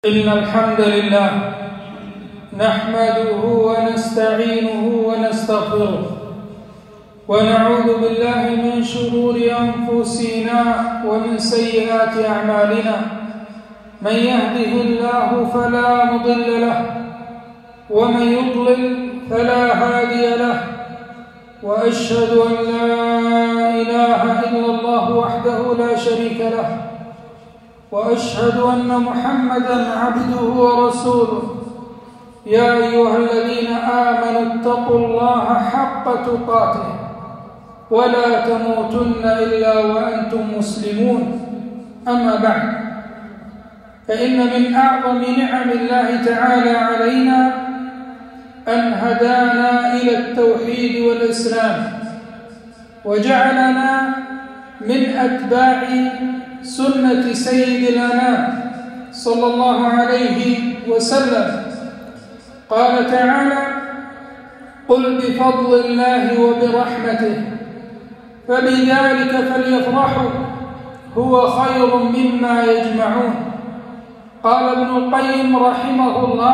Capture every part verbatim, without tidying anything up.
إن الحمد لله نحمده ونستعينه ونستغفره ونعوذ بالله من شرور أنفسنا ومن سيئات أعمالنا. من يهده الله فلا مضل له ومن يضلل فلا هادي له، وأشهد أن لا إله إلا الله وحده لا شريك له، وأشهد أن محمدًا عبده ورسوله. يا أيها الذين آمنوا اتقوا الله حق تقاته ولا تموتن إلا وأنتم مسلمون. أما بعد، فإن من أعظم نعم الله تعالى علينا أن هدانا إلى التوحيد والإسلام، وجعلنا من أتباع سنة سيد الأنام صلى الله عليه وسلم. قال تعالى: قل بفضل الله وبرحمته فبذلك فليفرحوا هو خير مما يجمعون. قال ابن القيم رحمه الله: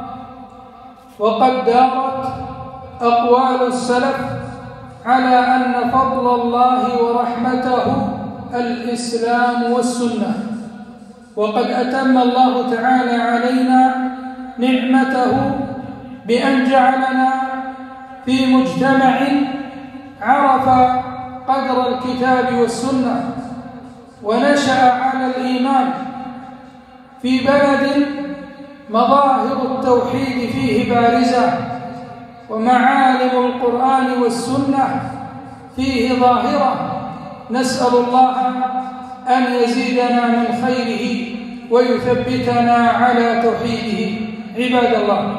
وقد دارت أقوال السلف على أن فضل الله ورحمته الإسلام والسنة، وقد أتم الله تعالى علينا نعمته بأن جعلنا في مجتمع عرف قدر الكتاب والسنة ونشأ على الإيمان، في بلد مظاهر التوحيد فيه بارزة ومعالم القرآن والسنة فيه ظاهرة. نسأل الله أن يزيدنا من خيره ويثبتنا على توحيده. عباد الله،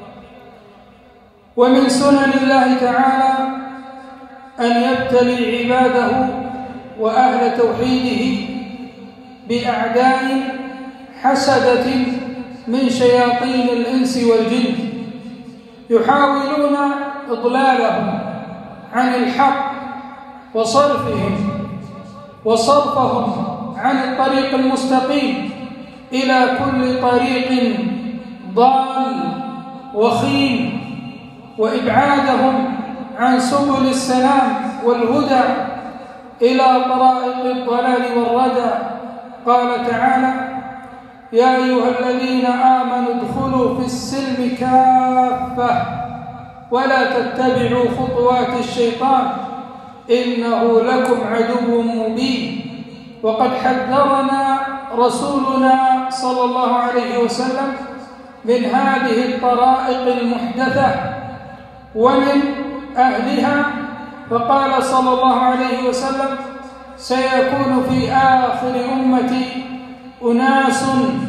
ومن سنن الله تعالى أن يبتلي عباده وأهل توحيده بأعداء حسدة من شياطين الإنس والجن يحاولون إضلالهم عن الحق وصرفهم وصرفهم عن الطريق المستقيم إلى كل طريق ضال وخيم، وإبعادهم عن سبل السلام والهدى إلى طرائق الضلال والردى. قال تعالى: يا أيها الذين آمنوا ادخلوا في السلم كافة ولا تتبعوا خطوات الشيطان إنه لكم عدو مبين. وقد حذرنا رسولنا صلى الله عليه وسلم من هذه الطرائق المحدثة ومن أهلها، فقال صلى الله عليه وسلم: سيكون في آخر أمتي أناس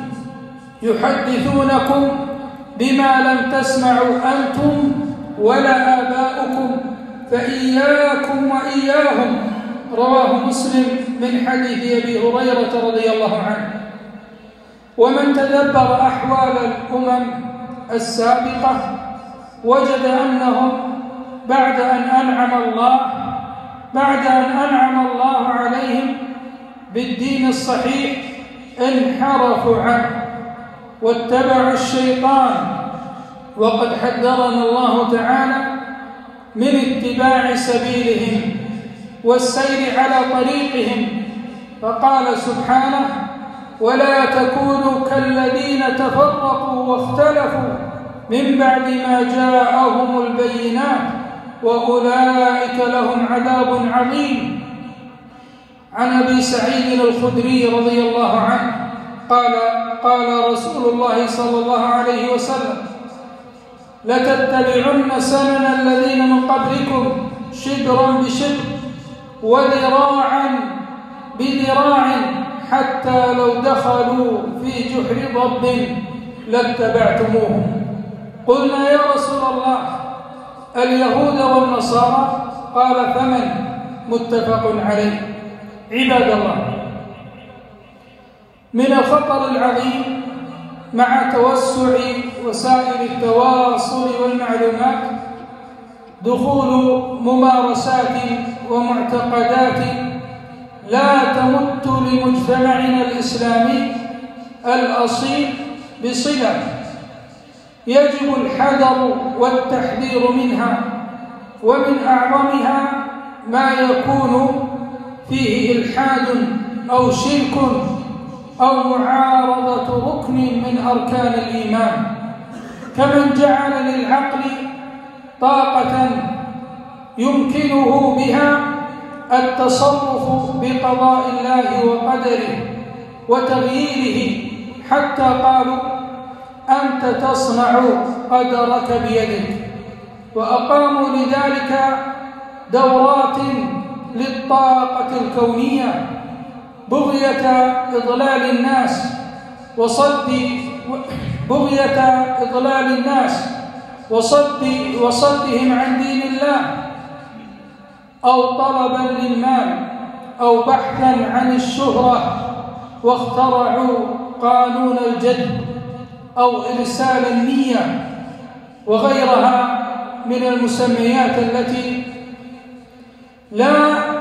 يحدثونكم بما لم تسمعوا أنتم ولا آباؤكم فإياكم وإياهم. رواه مسلم من حديث أبي هريرة رضي الله عنه. ومن تدبر أحوال الأمم السابقة وجد أنهم بعد أن أنعم الله بعد أن أنعم الله عليهم بالدين الصحيح انحرفوا عنه واتبعوا الشيطان. وقد حذرنا الله تعالى من اتباع سبيلهم والسير على طريقهم، فقال سبحانه: ولا تكونوا كالذين تفرقوا واختلفوا من بعد ما جاءهم البينات وأولئك لهم عذاب عظيم. عن أبي سعيد الخدري رضي الله عنه قال: قال رسول الله صلى الله عليه وسلم: لتتبعن سنن الذين من قبلكم شبرا بشبر وذراعا بذراع حتى لو دخلوا في جحر ضب لاتبعتموهم. قلنا: يا رسول الله، اليهود والنصارى؟ قال: فمن؟ متفق عليه. عباد الله، من الخطر العظيم مع توسع وسائل التواصل والمعلومات دخول ممارسات ومعتقدات لا تمت لمجتمعنا الإسلامي الأصيل بصلة يجب الحذر والتحذير منها، ومن أعظمها ما يكون فيه إلحاد أو شرك أو معارضة ركن من أركان الإيمان، كمن جعل للعقل طاقة يمكنه بها التصرف بقضاء الله وقدره وتغييره، حتى قالوا أنت تصنع قدرك بيدك، وأقاموا لذلك دورات للطاقة الكونية بغية إضلال الناس وصد بغية إضلال الناس وصد وصدهم عن دين الله، أو طلبا للمال أو بحثا عن الشهرة، واخترعوا قانون الجد أو إرسال النية وغيرها من المسميات التي لا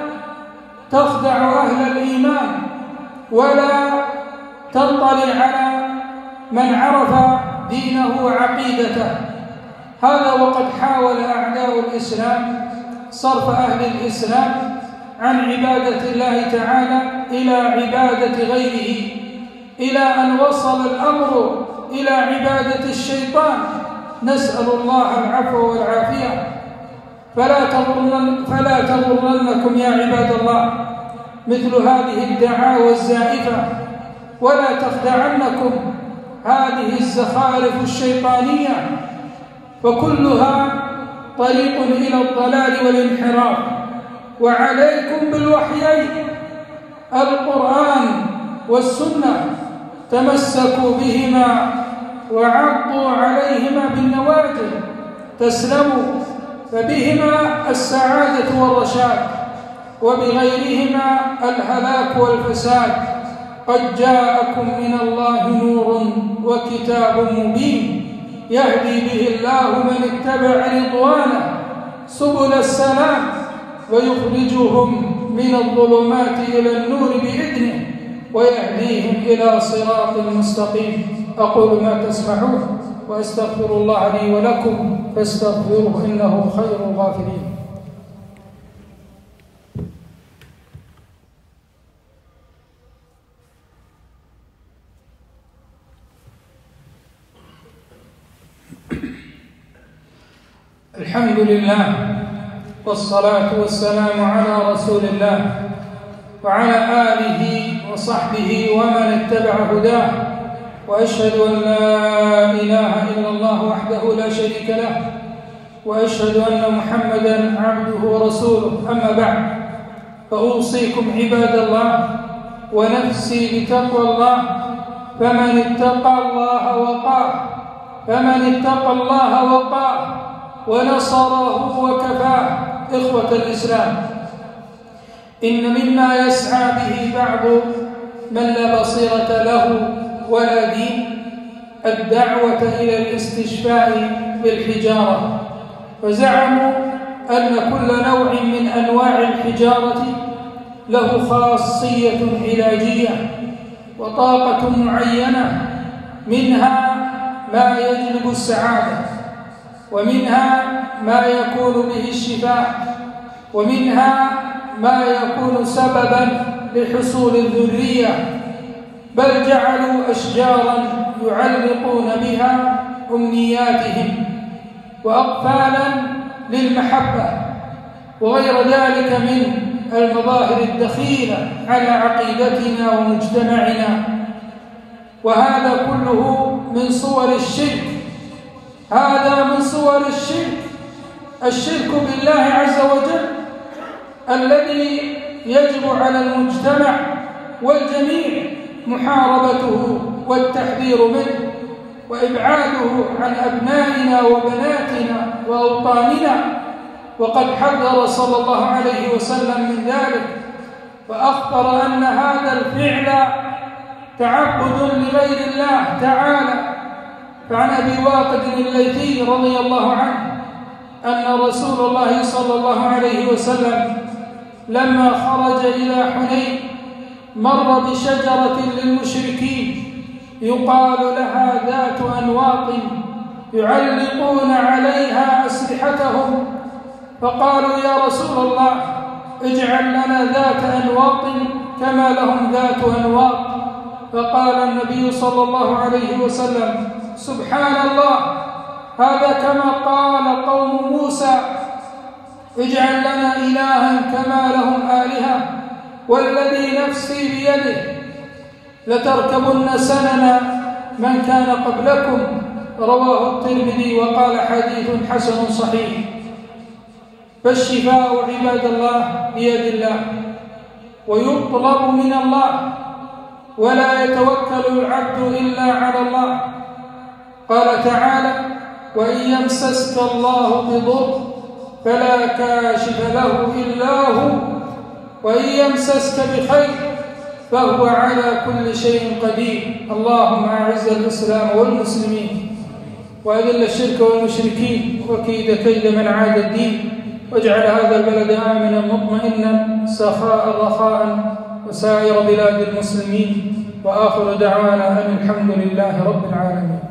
تخدع أهل الإيمان ولا تنطلي على من عرف دينه وعقيدته. هذا وقد حاول أعداء الإسلام صرف أهل الإسلام عن عبادة الله تعالى إلى عبادة غيره، إلى أن وصل الأمر إلى عبادة الشيطان، نسأل الله العفو والعافية. فلا تغرن فلا تغرنكم يا عباد الله مثل هذه الدعاوى الزائفة، ولا تخدعنكم هذه الزخارف الشيطانية، فكلها طريق إلى الضلال والانحراف. وعليكم بالوحيين القرآن والسنة، تمسكوا بهما وعضوا عليهما بالنواجذ تسلموا، فبهما السعادة والرشاد، وبغيرهما الهلاك والفساد. قد جاءكم من الله نور وكتاب مبين يهدي به الله من اتبع رضوانه سبل السلام ويخرجهم من الظلمات إلى النور بإذنه ويهديهم إلى صراط مستقيم. أقول ما تسمعون وأستغفر الله لي ولكم فاستغفروه إنه خير الغافرين. الحمد لله والصلاة والسلام على رسول الله وعلى آله وصحبه ومن اتبع هداه، وأشهد أن لا إله إلا الله وحده لا شريك له، وأشهد أن محمدًا عبده ورسوله. أما بعد، فأوصيكم عباد الله ونفسي بتقوى الله، فمن اتقى الله وقاه فمن اتقى الله وقاه ونصره وكفاه. إخوة الإسلام، إن مما يسعى به بعض من لا بصيرة له ولا دين الدعوة إلى الاستشفاء بالحجارة، فزعموا أن كل نوع من أنواع الحجارة له خاصية علاجية وطاقة معينة، منها ما يجلب السعادة، ومنها ما يكون به الشفاء، ومنها ما يكون سببا لحصول الذرية، بل جعلوا أشجارا يعلقون بها أمنياتهم وأقفالا للمحبة وغير ذلك من المظاهر الدخيلة على عقيدتنا ومجتمعنا. وهذا كله من صور الشرك، هذا من صور الشرك، الشرك بالله عز وجل الذي يجب على المجتمع والجميع محاربته والتحذير منه وإبعاده عن أبنائنا وبناتنا وأوطاننا. وقد حذر صلى الله عليه وسلم من ذلك، فأخبر أن هذا الفعل تعبد لغير الله تعالى. فعن أبي واقد الليثي رضي الله عنه أن رسول الله صلى الله عليه وسلم لما خرج إلى حنين مر بشجرة للمشركين يقال لها يعلقون عليها أسلحتهم، فقالوا يا رسول الله اجعل لنا ذات أنواط كما لهم ذات أنواط. فقال النبي صلى الله عليه وسلم سبحان الله، هذا كما قال قوم موسى اجعل لنا إلها كما لهم آلهة، والذي نفسي بيده لتركبن سنن من كان قبلكم. رواه الترمذي وقال حديث حسن صحيح. فالشفاء عباد الله بيد الله ويطلب من الله، ولا يتوكل العبد إلا على الله. قال تعالى وإن يمسسك الله بضر فلا كاشف له إلا هو، وإن يمسسك بخير فهو على كل شيء قدير. اللهم أعز الإسلام والمسلمين وأذل الشرك والمشركين وكيد كيد من عاد الدين، واجعل هذا البلد آمنا مطمئنا سخاء رخاء وسائر بلاد المسلمين. وآخر دعوانا أن الحمد لله رب العالمين.